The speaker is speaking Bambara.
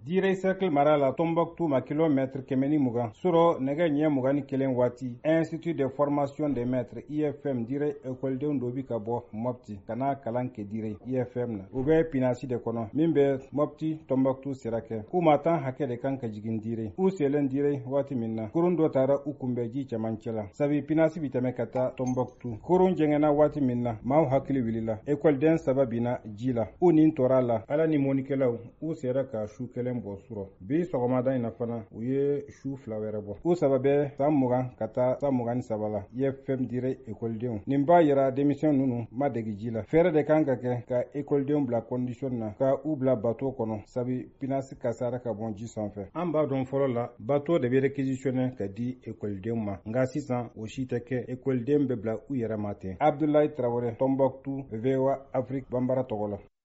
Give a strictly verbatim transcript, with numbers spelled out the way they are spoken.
Dire cercle mara la Tombouctou ma kilomètre kemeni mugan suro nege nye mugan ni kelen wati Institut de formation des maîtres I F M dire école de ndobi ka bɔ Mopti kana kalan ke dire I F M na u bɛ pinasi de kɔnɔ min bɛ Mopti Tombouctou sira kɛ k'u ma tan hakɛ de kan ka jigin dire u selen dire waati min na kurun dɔ taara u kunbɛ ji cɛmancɛ la sabi pinasi bi tɛmɛ ka taa Tombouctou kurun jɛngɛnna waati min na maaw hakili wilila école saba binna ji la u nin tɔɔra la ala ni mɔnikɛlaw u sera ka su kelen bɔ surɔ bi sɔgɔmada in na fana u ye su fila wɛrɛ bɔ u saba bɛ san mugan ka taa san mugan ni saba la I F M dire ekɔlidenw nin b'a yira denmisɛn ninnu ma degi ji la fɛɛrɛ de kan ka kɛ ka ekɔlidenw bila condition na ka u bila bateau kɔnɔ sabi pinasi kasara ka bɔ ji sanfɛ an b'a dɔn fɔlɔ la bateau de bɛ réquisitionner ka di ekɔlidenw ma nka sisan o si tɛ kɛ ekɔliden bɛ bila u yɛrɛ ma ten Abdoulaye Traoré Tombouctou V O A Afrique Banbara tɔgɔ la